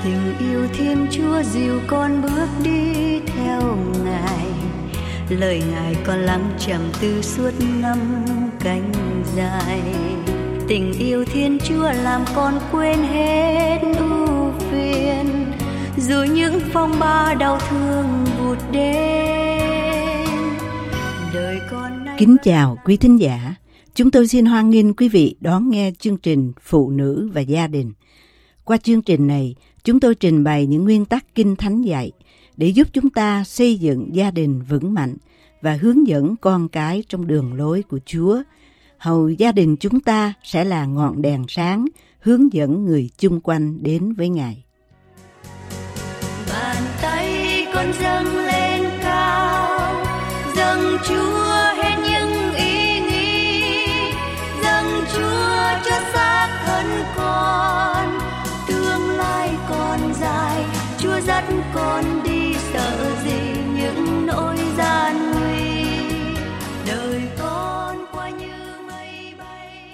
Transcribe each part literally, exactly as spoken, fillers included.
Tình yêu Thiên Chúa dìu con bước đi theo Ngài, lời Ngài con lắng trầm tư suốt năm cánh dài. Tình yêu Thiên Chúa làm con quên hết ưu phiền, dù những phong ba đau thương vụt đến. Đời con nay... Kính chào quý thính giả, chúng tôi xin hoan nghênh quý vị đón nghe chương trình Phụ nữ và gia đình. Qua chương trình này, chúng tôi trình bày những nguyên tắc Kinh Thánh dạy để giúp chúng ta xây dựng gia đình vững mạnh và hướng dẫn con cái trong đường lối của Chúa. Hầu gia đình chúng ta sẽ là ngọn đèn sáng hướng dẫn người chung quanh đến với Ngài. Bàn tay con dâng lên cao, dâng Chúa hết những ý nghĩ, dâng Chúa cho xác thân con. Tương lai còn dài, Chúa dắt con đi, sợ gì những nỗi gian nguy. Đời con qua như mây bay.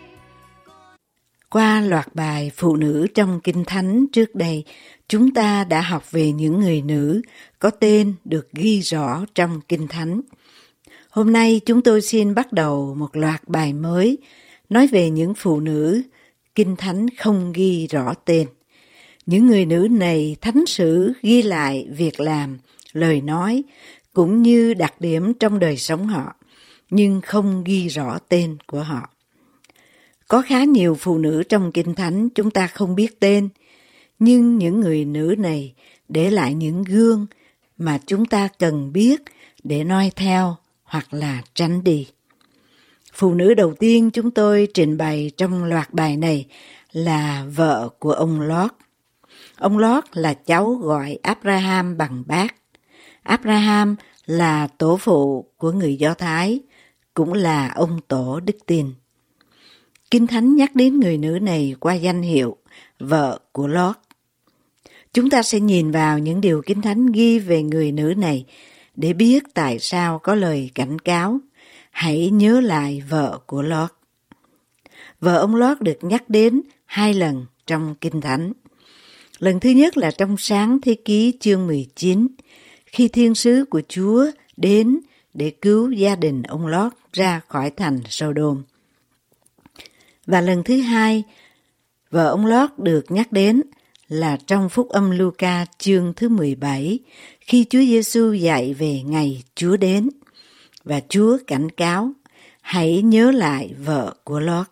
Qua loạt bài Phụ nữ trong Kinh Thánh trước đây, chúng ta đã học về những người nữ có tên được ghi rõ trong Kinh Thánh. Hôm nay chúng tôi xin bắt đầu một loạt bài mới nói về những phụ nữ Kinh Thánh không ghi rõ tên. Những người nữ này Thánh sử ghi lại việc làm, lời nói cũng như đặc điểm trong đời sống họ, nhưng không ghi rõ tên của họ. Có khá nhiều phụ nữ trong Kinh Thánh chúng ta không biết tên, nhưng những người nữ này để lại những gương mà chúng ta cần biết để noi theo hoặc là tránh đi. Phụ nữ đầu tiên chúng tôi trình bày trong loạt bài này là vợ của ông Lót. Ông Lót là cháu gọi Abraham bằng bác. Abraham là tổ phụ của người Do Thái, cũng là ông tổ đức tin. Kinh Thánh nhắc đến người nữ này qua danh hiệu vợ của Lót. Chúng ta sẽ nhìn vào những điều Kinh Thánh ghi về người nữ này để biết tại sao có lời cảnh cáo, hãy nhớ lại vợ của Lót. Vợ ông Lót được nhắc đến hai lần trong Kinh Thánh. Lần thứ nhất là trong Sáng Thế Ký chương mười chín, khi thiên sứ của Chúa đến để cứu gia đình ông Lót ra khỏi thành Sodom. Và lần thứ hai, vợ ông Lót được nhắc đến là trong Phúc âm Luca chương thứ mười bảy, khi Chúa Giêsu dạy về ngày Chúa đến, và Chúa cảnh cáo, hãy nhớ lại vợ của Lót.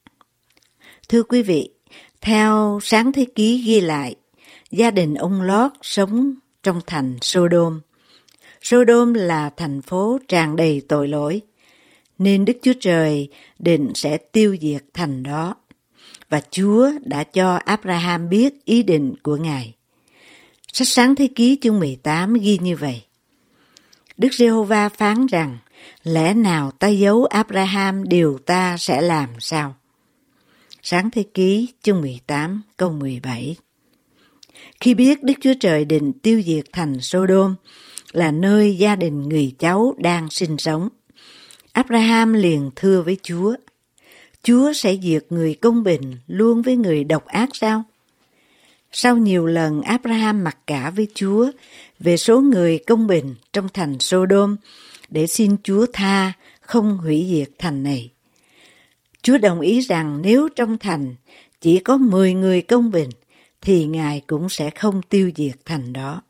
Thưa quý vị, theo Sáng Thế Ký ghi lại, gia đình ông Lót sống trong thành Sodom. Sodom là thành phố tràn đầy tội lỗi, nên Đức Chúa Trời định sẽ tiêu diệt thành đó. Và Chúa đã cho Abraham biết ý định của Ngài. Sách Sáng Thế Ký chương mười tám ghi như vậy. Đức Giê-hô-va phán rằng, lẽ nào ta giấu Abraham điều ta sẽ làm sao? Sáng Thế Ký chương mười tám câu mười bảy. Khi biết Đức Chúa Trời định tiêu diệt thành Sodom là nơi gia đình người cháu đang sinh sống, Abraham liền thưa với Chúa, Chúa sẽ diệt người công bình luôn với người độc ác sao? Sau nhiều lần Abraham mặc cả với Chúa về số người công bình trong thành Sodom để xin Chúa tha không hủy diệt thành này. Chúa đồng ý rằng nếu trong thành chỉ có mười người công bình thì Ngài cũng sẽ không tiêu diệt thành đó.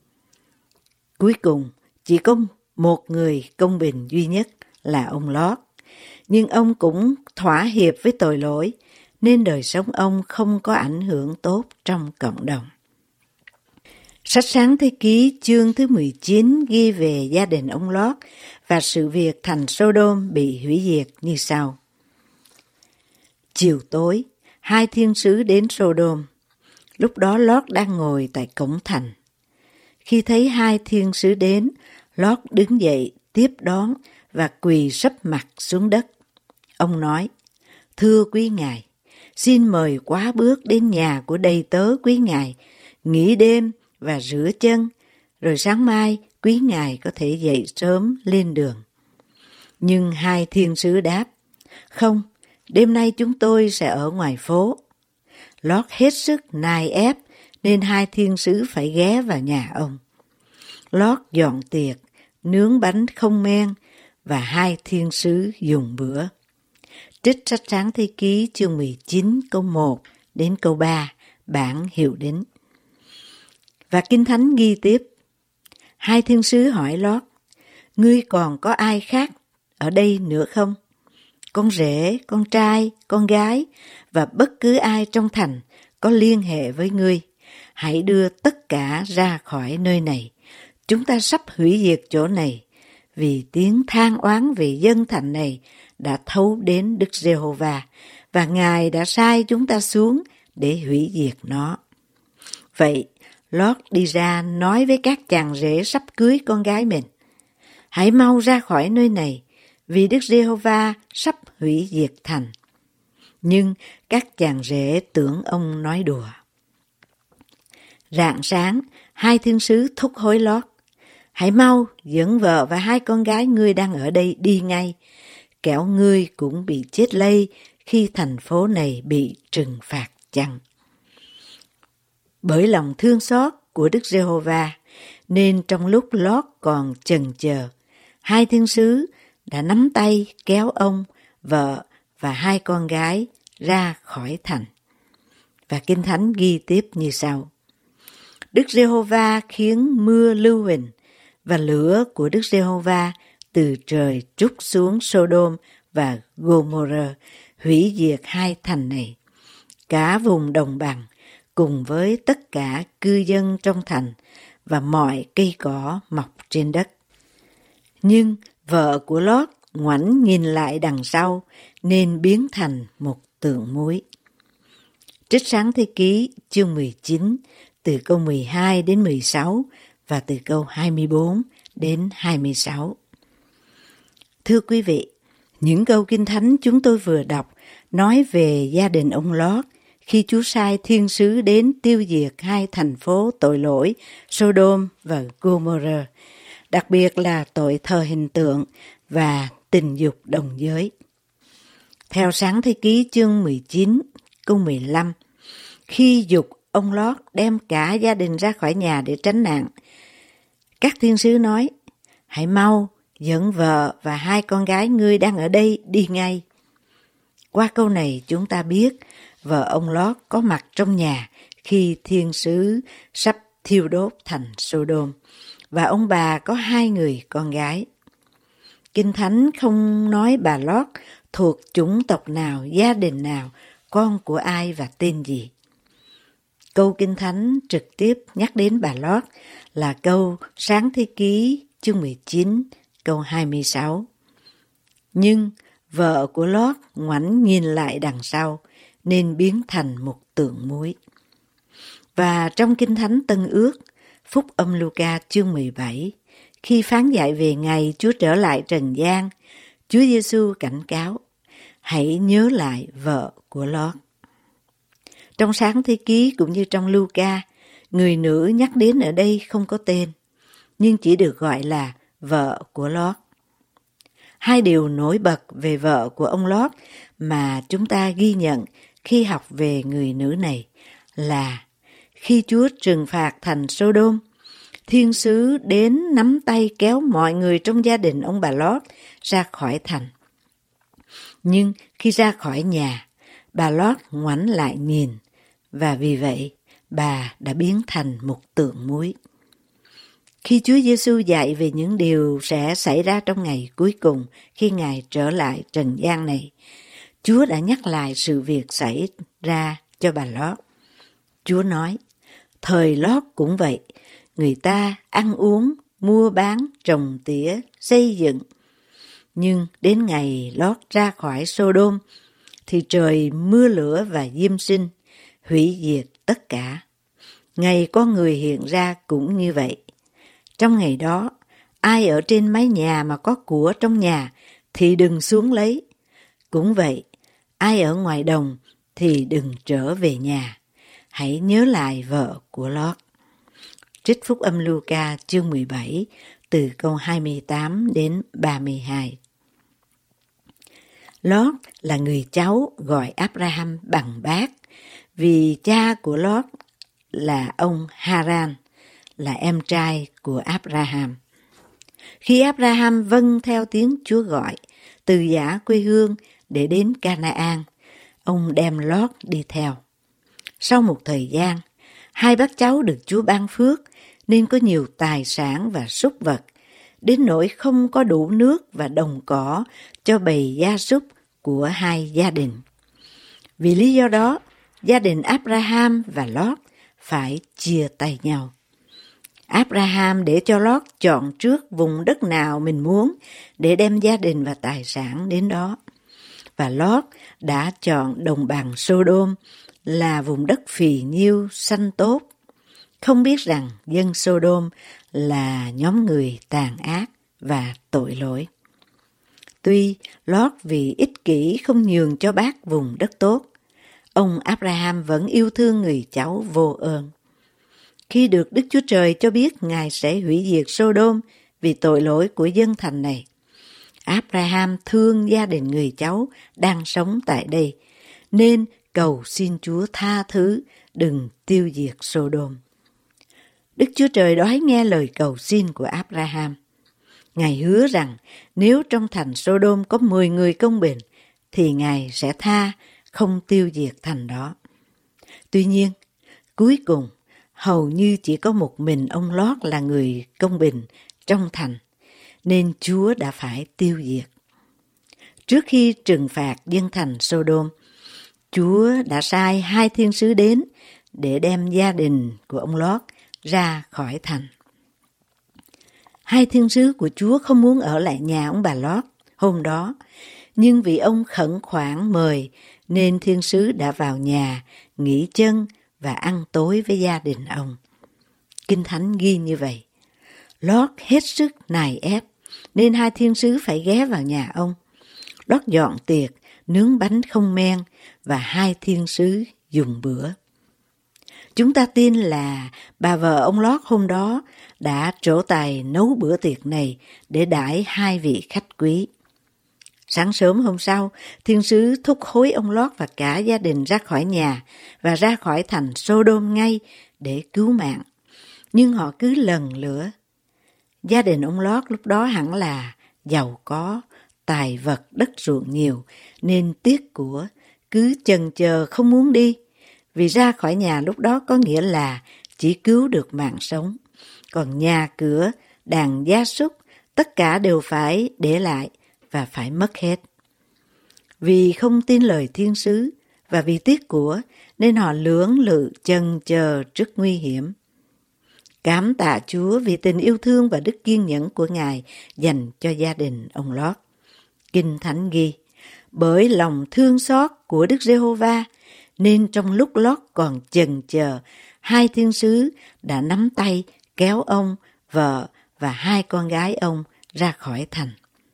Cuối cùng, chỉ có một người công bình duy nhất là ông Lót, nhưng ông cũng thỏa hiệp với tội lỗi, nên đời sống ông không có ảnh hưởng tốt trong cộng đồng. Sách Sáng Thế Ký chương thứ mười chín ghi về gia đình ông Lót và sự việc thành Sodom bị hủy diệt như sau. Chiều tối, hai thiên sứ đến Sodom. Lúc đó Lót đang ngồi tại cổng thành. Khi thấy hai thiên sứ đến, Lót đứng dậy tiếp đón và quỳ sấp mặt xuống đất. Ông nói, thưa quý ngài, xin mời quá bước đến nhà của đầy tớ quý ngài, nghỉ đêm và rửa chân, rồi sáng mai quý ngài có thể dậy sớm lên đường. Nhưng hai thiên sứ đáp, không, đêm nay chúng tôi sẽ ở ngoài phố. Lót hết sức nài ép nên hai thiên sứ phải ghé vào nhà ông. Lót dọn tiệc, nướng bánh không men và hai thiên sứ dùng bữa. Trích sách Sáng Thế Ký chương mười chín câu một đến câu ba, bản hiệu đính. Và Kinh Thánh ghi tiếp, hai thiên sứ hỏi Lót, ngươi còn có ai khác ở đây nữa không? Con rể, con trai, con gái và bất cứ ai trong thành có liên hệ với ngươi, hãy đưa tất cả ra khỏi nơi này. Chúng ta sắp hủy diệt chỗ này, vì tiếng than oán về dân thành này đã thấu đến Đức Giê-hô-va, và Ngài đã sai chúng ta xuống để hủy diệt nó. Vậy, Lót đi ra nói với các chàng rể sắp cưới con gái mình, hãy mau ra khỏi nơi này, vì Đức Giê-hô-va sắp hủy diệt thành. Nhưng các chàng rể tưởng ông nói đùa. Rạng sáng, hai thiên sứ thúc hối Lót, hãy mau dẫn vợ và hai con gái ngươi đang ở đây đi ngay, kẻo ngươi cũng bị chết lây khi thành phố này bị trừng phạt chăng. Bởi lòng thương xót của Đức Giê-hô-va, nên trong lúc Lót còn chần chờ, hai thiên sứ đã nắm tay kéo ông, vợ và hai con gái ra khỏi thành. Và Kinh Thánh ghi tiếp như sau. Đức Giê-hô-va khiến mưa lưu huỳnh, và lửa của Đức Giê-hô-va từ trời trút xuống Sô-đôm và Gô-mô-rơ, hủy diệt hai thành này. Cả vùng đồng bằng, cùng với tất cả cư dân trong thành và mọi cây cỏ mọc trên đất. Nhưng vợ của Lót ngoảnh nhìn lại đằng sau nên biến thành một tượng muối. Trích Sáng Thế Ký chương mười chín từ câu mười hai đến mười sáu và từ câu hai mươi bốn đến hai mươi sáu. Thưa quý vị, những câu Kinh Thánh chúng tôi vừa đọc nói về gia đình ông Lót khi Chúa sai thiên sứ đến tiêu diệt hai thành phố tội lỗi Sô-đôm và Gô-mô-rơ, đặc biệt là tội thờ hình tượng và tình dục đồng giới. Theo Sáng Thế Ký chương mười chín câu mười lăm, khi giục ông Lót đem cả gia đình ra khỏi nhà để tránh nạn, các thiên sứ nói, hãy mau dẫn vợ và hai con gái ngươi đang ở đây đi ngay. Qua câu này chúng ta biết vợ ông Lót có mặt trong nhà khi thiên sứ sắp thiêu đốt thành Sô-đôm, và ông bà có hai người con gái. Kinh Thánh không nói bà Lót thuộc chủng tộc nào, gia đình nào, con của ai và tên gì. Câu Kinh Thánh trực tiếp nhắc đến bà Lót là câu Sáng Thế Ký chương mười chín câu hai mươi sáu. Nhưng vợ của Lót ngoảnh nhìn lại đằng sau nên biến thành một tượng muối. Và trong Kinh Thánh Tân Ước, Phúc Âm Luca chương mười bảy, khi phán dạy về ngày Chúa trở lại trần gian, Chúa Giêsu cảnh cáo, hãy nhớ lại vợ của Lót. Trong Sáng Thế Ký cũng như trong Luca, người nữ nhắc đến ở đây không có tên, nhưng chỉ được gọi là vợ của Lót. Hai điều nổi bật về vợ của ông Lót mà chúng ta ghi nhận khi học về người nữ này là khi Chúa trừng phạt thành Sô-đôm, thiên sứ đến nắm tay kéo mọi người trong gia đình ông bà Lót ra khỏi thành. Nhưng khi ra khỏi nhà, bà Lót ngoảnh lại nhìn, và vì vậy bà đã biến thành một tượng muối. Khi Chúa Giêsu dạy về những điều sẽ xảy ra trong ngày cuối cùng khi Ngài trở lại trần gian này, Chúa đã nhắc lại sự việc xảy ra cho bà Lót. Chúa nói, thời Lót cũng vậy, người ta ăn uống, mua bán, trồng tỉa, xây dựng. Nhưng đến ngày Lót ra khỏi Sô-đôm, thì trời mưa lửa và diêm sinh, hủy diệt tất cả. Ngày con người hiện ra cũng như vậy. Trong ngày đó, ai ở trên mái nhà mà có của trong nhà thì đừng xuống lấy. Cũng vậy, ai ở ngoài đồng thì đừng trở về nhà. Hãy nhớ lại vợ của Lót. Trích Phúc Âm Luca chương mười bảy từ câu hai mươi tám đến ba mươi hai. Lót là người cháu gọi Abraham bằng bác, vì cha của Lót là ông Haran, là em trai của Abraham. Khi Abraham vâng theo tiếng Chúa gọi, từ giã quê hương để đến Canaan, ông đem Lót đi theo. Sau một thời gian, hai bác cháu được Chúa ban phước nên có nhiều tài sản và súc vật, đến nỗi không có đủ nước và đồng cỏ cho bầy gia súc của hai gia đình. Vì lý do đó, gia đình Abraham và Lót phải chia tay nhau. Abraham để cho Lót chọn trước vùng đất nào mình muốn để đem gia đình và tài sản đến đó. Và Lót đã chọn đồng bằng Sodom là vùng đất phì nhiêu xanh tốt, không biết rằng dân Sodom là nhóm người tàn ác và tội lỗi. Tuy Lót vì ích kỷ không nhường cho bác vùng đất tốt, ông Abraham vẫn yêu thương người cháu vô ơn. Khi được Đức Chúa Trời cho biết Ngài sẽ hủy diệt Sodom vì tội lỗi của dân thành này, Abraham thương gia đình người cháu đang sống tại đây, nên cầu xin Chúa tha thứ đừng tiêu diệt Sodom. Đức Chúa Trời đói nghe lời cầu xin của Abraham. Ngài hứa rằng nếu trong thành Sodom có mười người công bình, thì Ngài sẽ tha, không tiêu diệt thành đó. Tuy nhiên, cuối cùng, hầu như chỉ có một mình ông Lót là người công bình trong thành, nên Chúa đã phải tiêu diệt. Trước khi trừng phạt dân thành Sodom, Chúa đã sai hai thiên sứ đến để đem gia đình của ông Lót ra khỏi thành. Hai thiên sứ của Chúa không muốn ở lại nhà ông bà Lót hôm đó, nhưng vì ông khẩn khoản mời nên thiên sứ đã vào nhà, nghỉ chân và ăn tối với gia đình ông. Kinh Thánh ghi như vậy. Lót hết sức nài ép, nên hai thiên sứ phải ghé vào nhà ông. Lót dọn tiệc, nướng bánh không men và hai thiên sứ dùng bữa. Chúng ta tin là bà vợ ông Lót hôm đó đã trổ tài nấu bữa tiệc này để đãi hai vị khách quý. Sáng sớm hôm sau, thiên sứ thúc hối ông Lót và cả gia đình ra khỏi nhà và ra khỏi thành Sodom ngay để cứu mạng. Nhưng họ cứ lần lữa. Gia đình ông Lót lúc đó hẳn là giàu có, tài vật, đất ruộng nhiều, nên tiếc của, cứ chần chờ không muốn đi. Vì ra khỏi nhà lúc đó có nghĩa là chỉ cứu được mạng sống. Còn nhà cửa, đàn gia súc, tất cả đều phải để lại và phải mất hết. Vì không tin lời thiên sứ và vì tiếc của nên họ lưỡng lự chần chờ trước nguy hiểm. Cảm tạ Chúa vì tình yêu thương và đức kiên nhẫn của Ngài dành cho gia đình ông Lót. Kinh Thánh ghi, bởi lòng thương xót của Đức Giê-hô-va nên trong lúc Lót còn chần chờ, hai thiên sứ đã nắm tay kéo ông, vợ và hai con gái ông ra khỏi thành.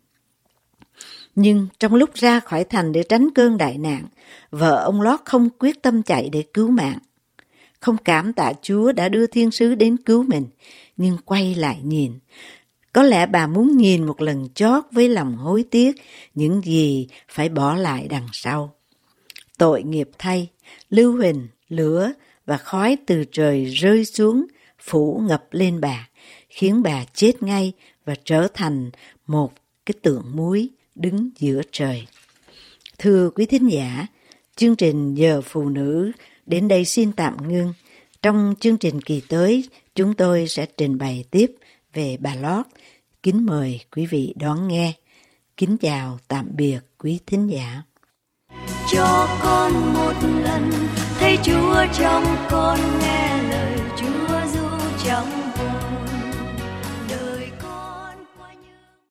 Nhưng trong lúc ra khỏi thành để tránh cơn đại nạn, vợ ông Lót không quyết tâm chạy để cứu mạng. Không cảm tạ Chúa đã đưa thiên sứ đến cứu mình, nhưng quay lại nhìn. Có lẽ bà muốn nhìn một lần chót với lòng hối tiếc những gì phải bỏ lại đằng sau. Tội nghiệp thay, lưu huỳnh, lửa và khói từ trời rơi xuống, phủ ngập lên bà, khiến bà chết ngay và trở thành một cái tượng muối đứng giữa trời. Thưa quý thính giả, chương trình Giờ Phụ Nữ đến đây xin tạm ngưng. Trong chương trình kỳ tới, chúng tôi sẽ trình bày tiếp về bà Lót. Kính mời quý vị đón nghe. Kính chào tạm biệt quý thính giả. Cho con một lần thấy Chúa trong con, nghe lời Chúa ru trong hồn. Đời con qua như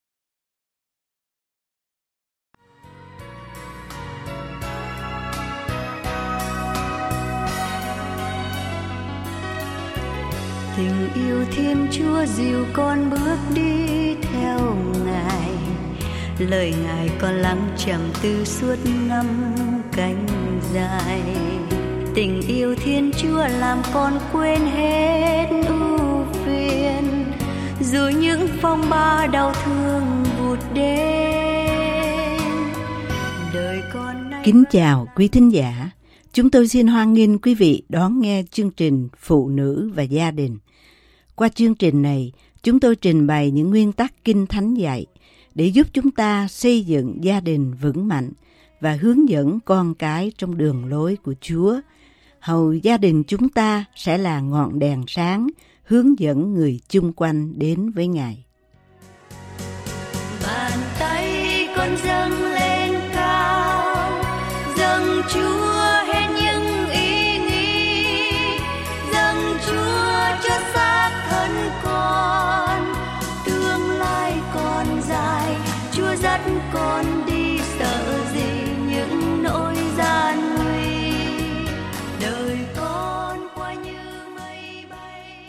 tình yêu Thiên Chúa dìu con bước đi theo Ngài. Lời Ngài con lắng trầm tư suốt năm cánh dài. Tình yêu Thiên Chúa làm con quên hết ưu phiền, dù những phong ba đau thương vụt đến. Đời con nay... Kính chào quý thính giả. Chúng tôi xin hoan nghênh quý vị đón nghe chương trình Phụ nữ và gia đình. Qua chương trình này, chúng tôi trình bày những nguyên tắc Kinh Thánh dạy để giúp chúng ta xây dựng gia đình vững mạnh và hướng dẫn con cái trong đường lối của Chúa. Hầu gia đình chúng ta sẽ là ngọn đèn sáng hướng dẫn người chung quanh đến với Ngài. Bàn tay con dâng lên cao, dâng Chúa hết những ý nghĩ, dâng Chúa cho xác thân con. Tương lai còn dài, Chúa dắt con đi, sợ gì những nỗi gian nguy. Đời con qua như mây bay.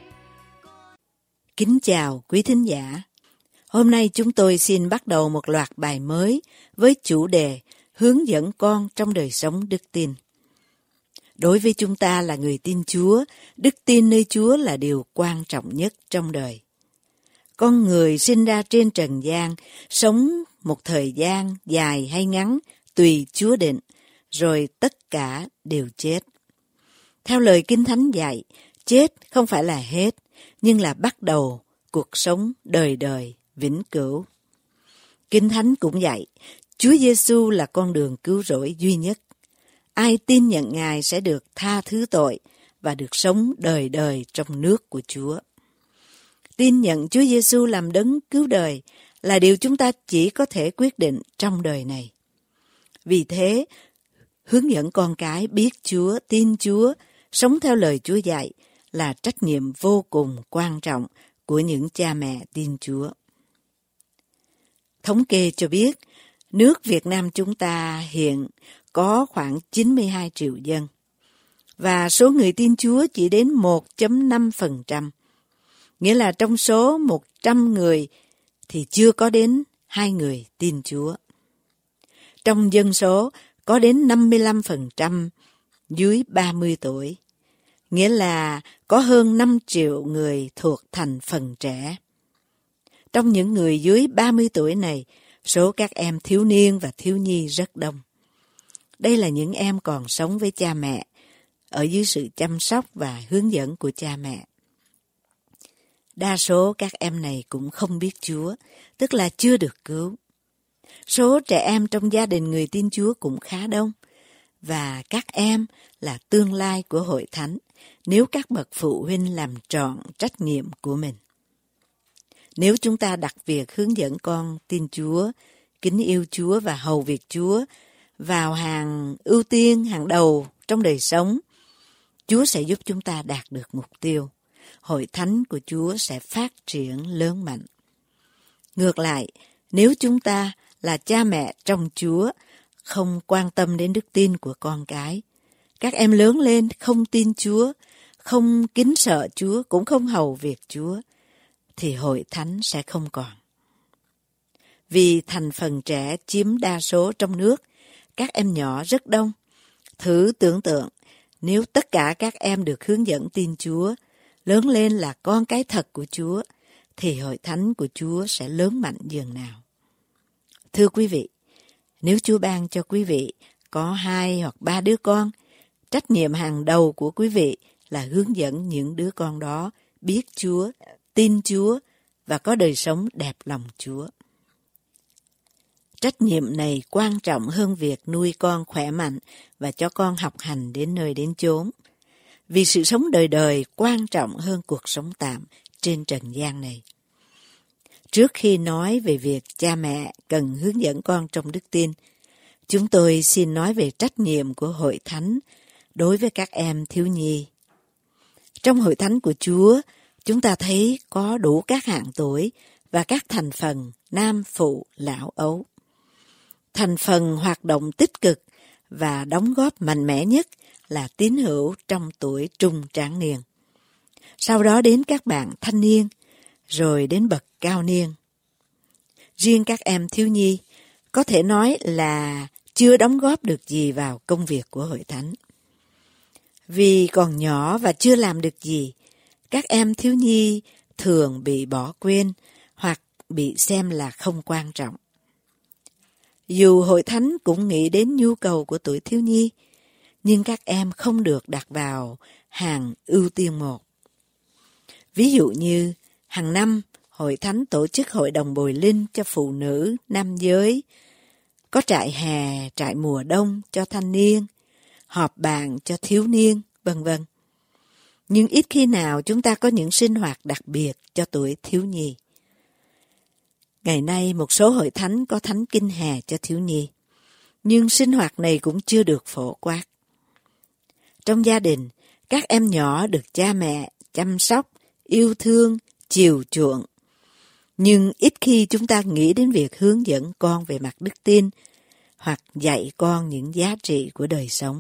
Kính chào quý thính giả. Hôm nay chúng tôi xin bắt đầu một loạt bài mới với chủ đề hướng dẫn con trong đời sống đức tin. Đối với chúng ta là người tin Chúa, đức tin nơi Chúa là điều quan trọng nhất trong đời. Con người sinh ra trên trần gian, sống một thời gian dài hay ngắn tùy Chúa định, rồi tất cả đều chết. Theo lời Kinh Thánh dạy, chết không phải là hết, nhưng là bắt đầu cuộc sống đời đời vĩnh cửu. Kinh Thánh cũng dạy, Chúa Giêsu là con đường cứu rỗi duy nhất. Ai tin nhận Ngài sẽ được tha thứ tội và được sống đời đời trong nước của Chúa. Tin nhận Chúa Giêsu làm đấng cứu đời là điều chúng ta chỉ có thể quyết định trong đời này. Vì thế, hướng dẫn con cái biết Chúa, tin Chúa, sống theo lời Chúa dạy là trách nhiệm vô cùng quan trọng của những cha mẹ tin Chúa. Thống kê cho biết, nước Việt Nam chúng ta hiện có khoảng chín mươi hai triệu dân, và số người tin Chúa chỉ đến một phẩy năm phần trăm. Nghĩa là trong số một trăm người thì chưa có đến hai người tin Chúa. Trong dân số có đến năm mươi lăm phần trăm dưới ba mươi tuổi, nghĩa là có hơn năm triệu người thuộc thành phần trẻ. Trong những người dưới ba mươi tuổi này, số các em thiếu niên và thiếu nhi rất đông. Đây là những em còn sống với cha mẹ, ở dưới sự chăm sóc và hướng dẫn của cha mẹ. Đa số các em này cũng không biết Chúa, tức là chưa được cứu. Số trẻ em trong gia đình người tin Chúa cũng khá đông, và các em là tương lai của hội thánh nếu các bậc phụ huynh làm trọn trách nhiệm của mình. Nếu chúng ta đặt việc hướng dẫn con tin Chúa, kính yêu Chúa và hầu việc Chúa vào hàng ưu tiên, hàng đầu trong đời sống, Chúa sẽ giúp chúng ta đạt được mục tiêu. Hội thánh của Chúa sẽ phát triển lớn mạnh. Ngược lại, nếu chúng ta là cha mẹ trong Chúa, không quan tâm đến đức tin của con cái, các em lớn lên không tin Chúa, không kính sợ Chúa, cũng không hầu việc Chúa, thì hội thánh sẽ không còn. Vì thành phần trẻ chiếm đa số trong nước, các em nhỏ rất đông. Thử tưởng tượng, nếu tất cả các em được hướng dẫn tin Chúa, lớn lên là con cái thật của Chúa, thì hội thánh của Chúa sẽ lớn mạnh dường nào. Thưa quý vị, nếu Chúa ban cho quý vị có hai hoặc ba đứa con, trách nhiệm hàng đầu của quý vị là hướng dẫn những đứa con đó biết Chúa, tin Chúa và có đời sống đẹp lòng Chúa. Trách nhiệm này quan trọng hơn việc nuôi con khỏe mạnh và cho con học hành đến nơi đến chốn. Vì sự sống đời đời quan trọng hơn cuộc sống tạm trên trần gian này. Trước khi nói về việc cha mẹ cần hướng dẫn con trong đức tin, chúng tôi xin nói về trách nhiệm của hội thánh đối với các em thiếu nhi. Trong hội thánh của Chúa, chúng ta thấy có đủ các hạng tuổi và các thành phần nam phụ lão ấu. Thành phần hoạt động tích cực và đóng góp mạnh mẽ nhất là tín hữu trong tuổi trung tráng niên. Sau đó đến các bạn thanh niên, rồi đến bậc cao niên. Riêng các em thiếu nhi có thể nói là chưa đóng góp được gì vào công việc của hội thánh. Vì còn nhỏ và chưa làm được gì, các em thiếu nhi thường bị bỏ quên hoặc bị xem là không quan trọng. Dù hội thánh cũng nghĩ đến nhu cầu của tuổi thiếu nhi, nhưng các em không được đặt vào hàng ưu tiên một. Ví dụ như, hàng năm, Hội Thánh tổ chức hội đồng bồi linh cho phụ nữ, nam giới, có trại hè, trại mùa đông cho thanh niên, họp bàn cho thiếu niên, vân vân. Nhưng ít khi nào chúng ta có những sinh hoạt đặc biệt cho tuổi thiếu nhi. Ngày nay, một số hội thánh có thánh kinh hè cho thiếu nhi, nhưng sinh hoạt này cũng chưa được phổ quát. Trong gia đình, các em nhỏ được cha mẹ chăm sóc, yêu thương, chiều chuộng. Nhưng ít khi chúng ta nghĩ đến việc hướng dẫn con về mặt đức tin hoặc dạy con những giá trị của đời sống.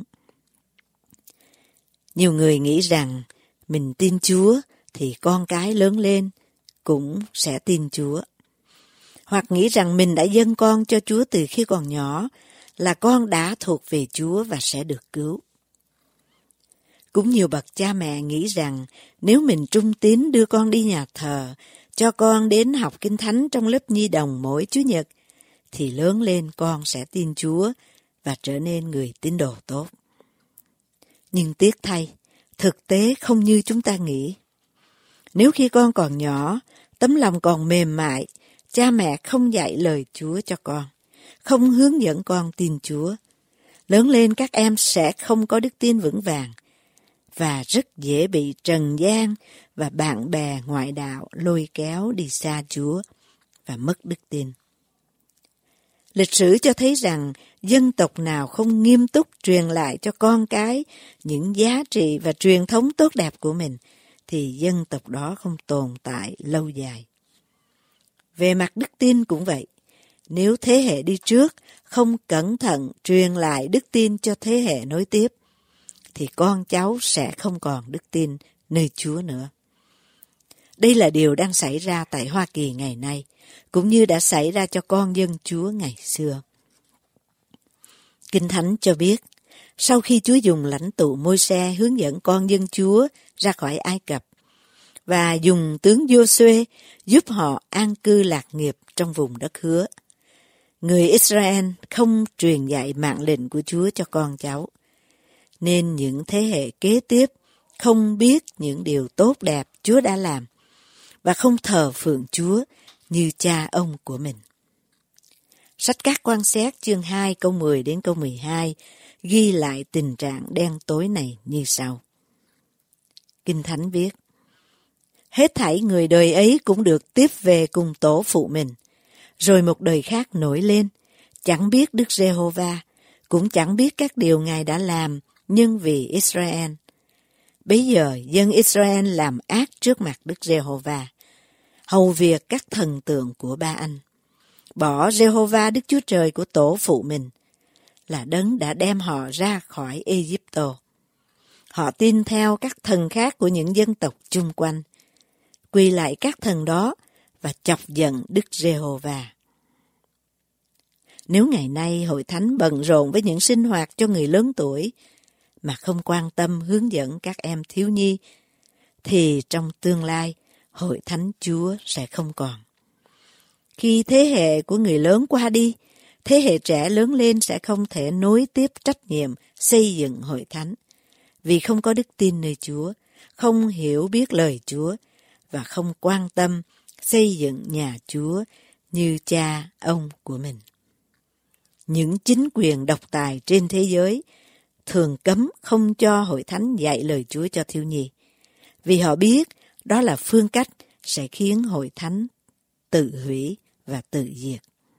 Nhiều người nghĩ rằng mình tin Chúa thì con cái lớn lên cũng sẽ tin Chúa. Hoặc nghĩ rằng mình đã dâng con cho Chúa từ khi còn nhỏ là con đã thuộc về Chúa và sẽ được cứu. Cũng nhiều bậc cha mẹ nghĩ rằng nếu mình trung tín đưa con đi nhà thờ, cho con đến học Kinh Thánh trong lớp nhi đồng mỗi Chủ nhật, thì lớn lên con sẽ tin Chúa và trở nên người tín đồ tốt. Nhưng tiếc thay, thực tế không như chúng ta nghĩ. Nếu khi con còn nhỏ, tấm lòng còn mềm mại, cha mẹ không dạy lời Chúa cho con, không hướng dẫn con tin Chúa, lớn lên các em sẽ không có đức tin vững vàng và rất dễ bị trần gian và bạn bè ngoại đạo lôi kéo đi xa Chúa và mất đức tin. Lịch sử cho thấy rằng dân tộc nào không nghiêm túc truyền lại cho con cái những giá trị và truyền thống tốt đẹp của mình thì dân tộc đó không tồn tại lâu dài. Về mặt đức tin cũng vậy. Nếu thế hệ đi trước không cẩn thận truyền lại đức tin cho thế hệ nối tiếp, thì con cháu sẽ không còn đức tin nơi Chúa nữa. Đây là điều đang xảy ra tại Hoa Kỳ ngày nay, cũng như đã xảy ra cho con dân Chúa ngày xưa. Kinh Thánh cho biết, sau khi Chúa dùng lãnh tụ Môi-se hướng dẫn con dân Chúa ra khỏi Ai Cập, và dùng tướng Giô-suê giúp họ an cư lạc nghiệp trong vùng đất hứa, người Israel không truyền dạy mạng lệnh của Chúa cho con cháu, nên những thế hệ kế tiếp không biết những điều tốt đẹp Chúa đã làm và không thờ phượng Chúa như cha ông của mình. Sách Các Quan Xét chương hai câu mười đến câu mười hai ghi lại tình trạng đen tối này như sau. Kinh Thánh viết, hết thảy người đời ấy cũng được tiếp về cùng tổ phụ mình, rồi một đời khác nổi lên, chẳng biết Đức Giê-hô-va, cũng chẳng biết các điều Ngài đã làm nhưng vì Israel. Bấy giờ dân Israel làm ác trước mặt Đức Giê-hô-va, hầu việc các thần tượng của ba anh, bỏ Giê-hô-va Đức Chúa Trời của tổ phụ mình, là đấng đã đem họ ra khỏi Ê-díp-tô. Họ tin theo các thần khác của những dân tộc chung quanh, quỳ lại các thần đó và chọc giận Đức Giê-hô-va. Nếu ngày nay Hội Thánh bận rộn với những sinh hoạt cho người lớn tuổi mà không quan tâm hướng dẫn các em thiếu nhi, thì trong tương lai Hội Thánh Chúa sẽ không còn. Khi thế hệ của người lớn qua đi, thế hệ trẻ lớn lên sẽ không thể nối tiếp trách nhiệm xây dựng Hội Thánh, vì không có đức tin nơi Chúa, không hiểu biết lời Chúa và không quan tâm xây dựng nhà Chúa như cha ông của mình. Những chính quyền độc tài trên thế giới thường cấm không cho Hội Thánh dạy lời Chúa cho thiếu nhi, vì họ biết đó là phương cách sẽ khiến Hội Thánh tự hủy và tự diệt.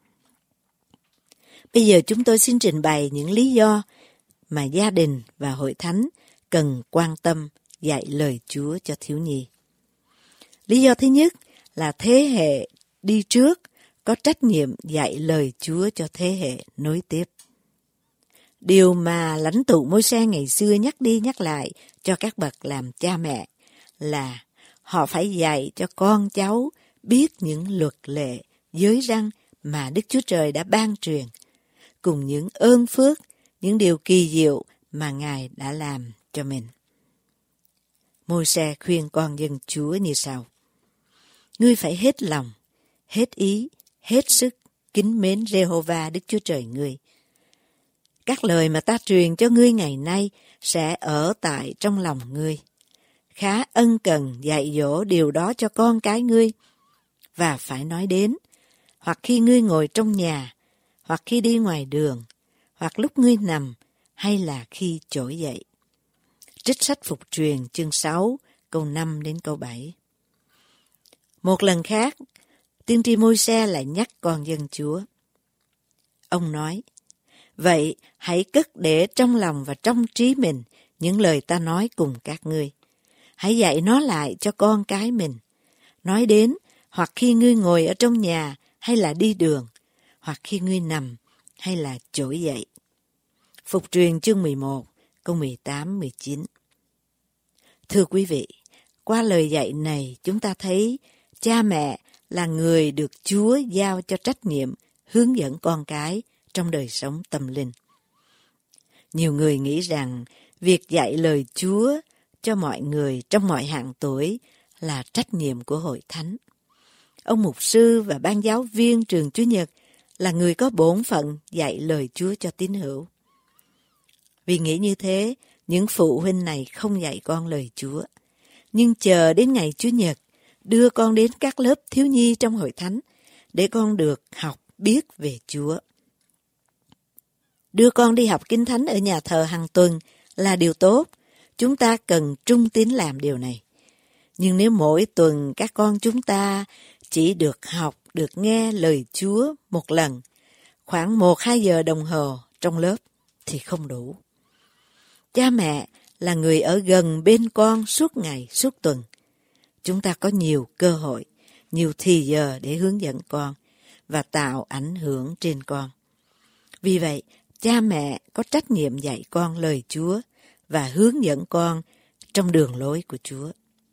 Bây giờ chúng tôi xin trình bày những lý do mà gia đình và Hội Thánh cần quan tâm dạy lời Chúa cho thiếu nhi. Lý do thứ nhất là thế hệ đi trước có trách nhiệm dạy lời Chúa cho thế hệ nối tiếp. Điều mà lãnh tụ Môi-se ngày xưa nhắc đi nhắc lại cho các bậc làm cha mẹ là họ phải dạy cho con cháu biết những luật lệ, giới răn mà Đức Chúa Trời đã ban truyền, cùng những ơn phước, những điều kỳ diệu mà Ngài đã làm cho mình. Môi-se khuyên con dân Chúa như sau. Ngươi phải hết lòng, hết ý, hết sức kính mến Giê-hô-va Đức Chúa Trời ngươi. các lời mà ta truyền cho ngươi ngày nay sẽ ở tại trong lòng ngươi. Khá ân cần dạy dỗ điều đó cho con cái ngươi, và phải nói đến, hoặc khi ngươi ngồi trong nhà, hoặc khi đi ngoài đường, hoặc lúc ngươi nằm, hay là khi trỗi dậy. Trích sách Phục Truyền chương sáu, câu năm đến câu bảy. Một lần khác, tiên tri Môi-se lại nhắc con dân Chúa. Ông nói, vậy hãy cất để trong lòng và trong trí mình những lời ta nói cùng các ngươi. Hãy dạy nó lại cho con cái mình. Nói đến, hoặc khi ngươi ngồi ở trong nhà, hay là đi đường, hoặc khi ngươi nằm, hay là trỗi dậy. Phục Truyền chương mười một, câu mười tám mười chín. Thưa quý vị, qua lời dạy này chúng ta thấy cha mẹ là người được Chúa giao cho trách nhiệm hướng dẫn con cái trong đời sống tâm linh. Nhiều người nghĩ rằng việc dạy lời Chúa cho mọi người trong mọi hạng tuổi là trách nhiệm của hội thánh. Ông mục sư và ban giáo viên trường Chúa Nhật là người có bổn phận dạy lời Chúa cho tín hữu. Vì nghĩ như thế, những phụ huynh này không dạy con lời Chúa, nhưng chờ đến ngày Chúa Nhật, đưa con đến các lớp thiếu nhi trong hội thánh để con được học biết về Chúa. Đưa con đi học Kinh Thánh ở nhà thờ hàng tuần là điều tốt, chúng ta cần trung tín làm điều này. Nhưng nếu mỗi tuần các con chúng ta chỉ được học, được nghe lời Chúa một lần, khoảng một hai giờ đồng hồ trong lớp thì không đủ. Cha mẹ là người ở gần bên con suốt ngày, suốt tuần. Chúng ta có nhiều cơ hội, nhiều thì giờ để hướng dẫn con và tạo ảnh hưởng trên con. Vì vậy, cha mẹ có trách nhiệm dạy con lời Chúa và hướng dẫn con trong đường lối của Chúa.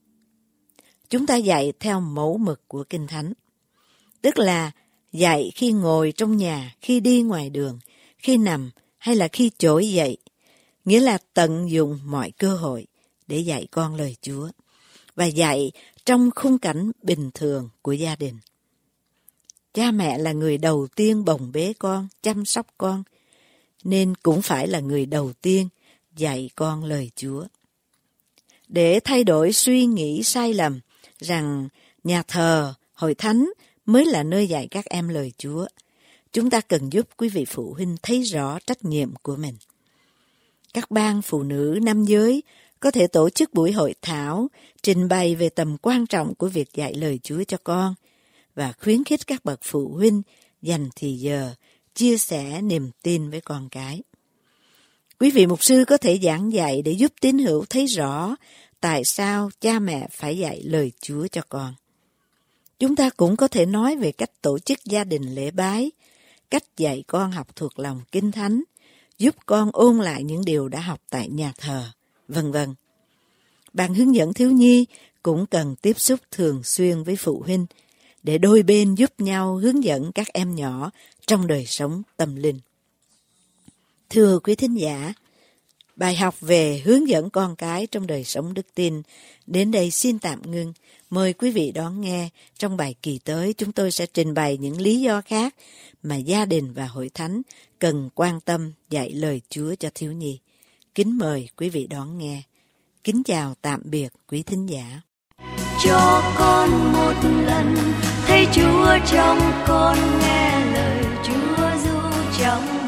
Chúng ta dạy theo mẫu mực của Kinh Thánh, tức là dạy khi ngồi trong nhà, khi đi ngoài đường, khi nằm hay là khi trỗi dậy, nghĩa là tận dụng mọi cơ hội để dạy con lời Chúa và dạy trong khung cảnh bình thường của gia đình. Cha mẹ là người đầu tiên bồng bế con, chăm sóc con, nên cũng phải là người đầu tiên dạy con lời Chúa. Để thay đổi suy nghĩ sai lầm rằng nhà thờ, hội thánh mới là nơi dạy các em lời Chúa, chúng ta cần giúp quý vị phụ huynh thấy rõ trách nhiệm của mình. Các ban phụ nữ nam giới có thể tổ chức buổi hội thảo trình bày về tầm quan trọng của việc dạy lời Chúa cho con và khuyến khích các bậc phụ huynh dành thì giờ chia sẻ niềm tin với con cái. Quý vị mục sư có thể giảng dạy để giúp tín hữu thấy rõ tại sao cha mẹ phải dạy lời Chúa cho con. Chúng ta cũng có thể nói về cách tổ chức gia đình lễ bái, cách dạy con học thuộc lòng Kinh Thánh, giúp con ôn lại những điều đã học tại nhà thờ, vân vân. Ban hướng dẫn thiếu nhi cũng cần tiếp xúc thường xuyên với phụ huynh để đôi bên giúp nhau hướng dẫn các em nhỏ trong đời sống tâm linh. Thưa quý thính giả, bài học về hướng dẫn con cái trong đời sống đức tin đến đây xin tạm ngưng. Mời quý vị đón nghe trong bài kỳ tới, chúng tôi sẽ trình bày những lý do khác mà gia đình và hội thánh cần quan tâm dạy lời Chúa cho thiếu nhi. Kính mời quý vị đón nghe. Kính chào tạm biệt quý thính giả. Cho con một lần thấy Chúa trong con, nghe lời Chúa ru trong